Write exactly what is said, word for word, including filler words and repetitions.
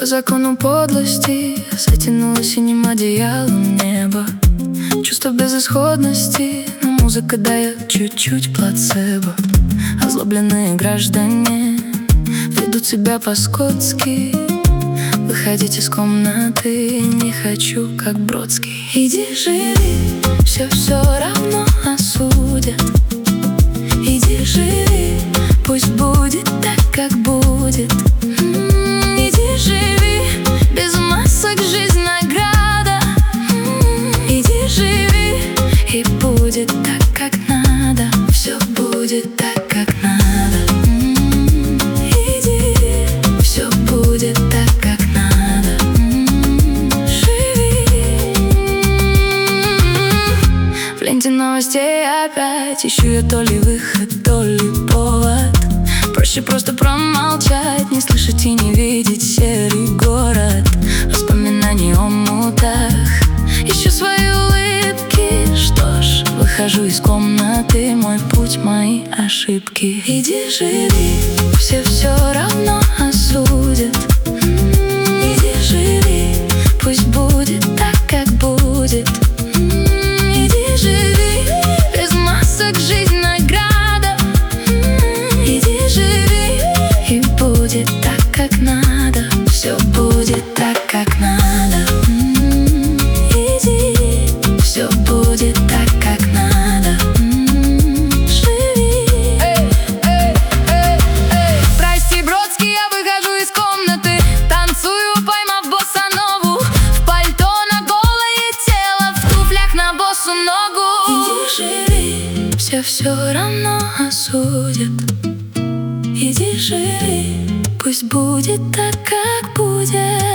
По закону подлости затянуло синим одеялом небо. Чувство безысходности, но музыка дает чуть-чуть плацебо. Озлобленные граждане ведут себя по-скотски. Выходить из комнаты не хочу, как Бродский. Иди живи, все все равно осудят. Иди живи, пусть будет так, как будет. М-м, Иди живи, без масок жизнь награда. М-м, Иди живи, и будет так, как надо. Все будет так, как надо. М-м, Иди, все будет так, как надо. М-м, Живи. В ленте новостей опять ищу я то ли выход, то ли повод. Проще просто промолчать, не слышать и не видеть серый город. Воспоминаний о мутах, ищу свои улыбки. Что ж, выхожу из комнаты, мой путь, мои ошибки. Иди живи, все все равно осудят. М-м, Иди живи, пусть будет так, как будет. М-м, Иди живи, без масок жизнь награда. М-м, Иди живи, и будет так, как надо. Все будет так, как надо. М-м, Иди, все будет так, как надо. М-м, Живи. Эй, эй, эй, эй. Прости, Бродский, я выхожу из комнаты. Танцую, поймав боссанову. В пальто на голое тело, в туфлях на босу ногу. Иди живи, все все равно осудят. Иди живи, пусть будет так, как будет.